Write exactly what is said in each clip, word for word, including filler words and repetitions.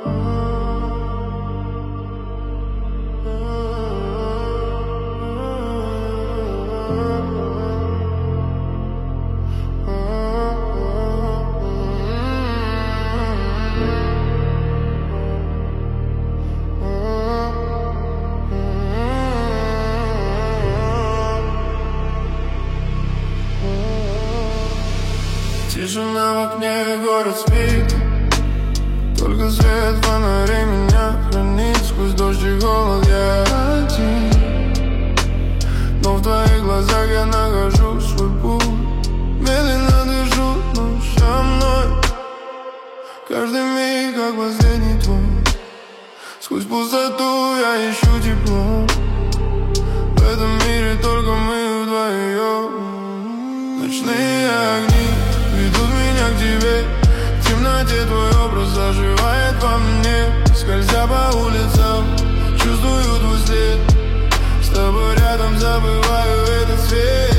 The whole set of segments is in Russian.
Тишина в окне, город спит. Только свет фонарей меня хранит. Сквозь дождь и холод я один, но в твоих глазах я нахожу свой путь. Медленно дышу, но со мной каждый миг как последний твой. Сквозь пустоту я ищу тепло. В этом мире только мы вдвоем. Ночные огни ведут меня к тебе. В темноте твой образ заживает во мне. Скользя по улицам, чувствую твой след. С тобой рядом забываю этот свет.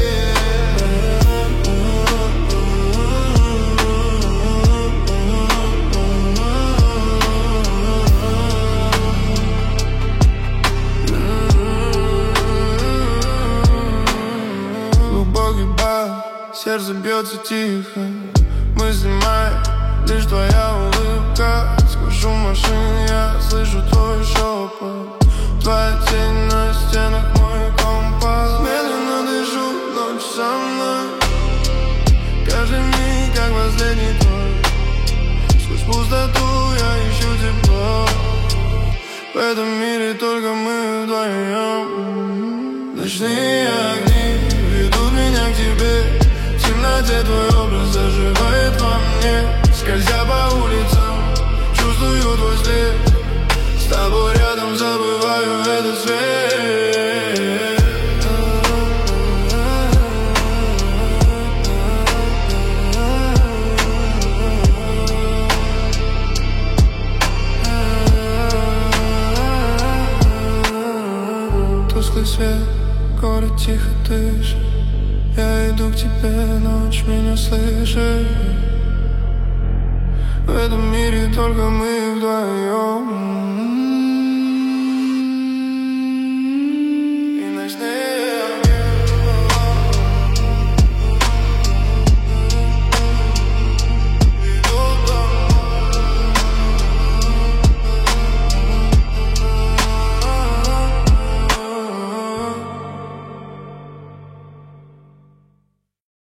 Глубокий бал, сердце бьется тихо. Мысли мои, лишь твоя улыбка. Сквозь шум машин я слышу твой шепот. Твоя тень на стенах, мой компас. Медленно дышу, ночь со мной. Каждый миг как последний твой. Сквозь пустоту я ищу тепло. В этом мире только мы вдвоем. Ночные огни ведут меня к тебе. В темноте твой образ заживает во мне. Скользя по улицам, чувствую твой след. С тобой рядом забываю этот свет. Тусклый свет, город тихо дышит. Я иду к тебе, ночь меня слышит. В этом мире только мы вдвоем.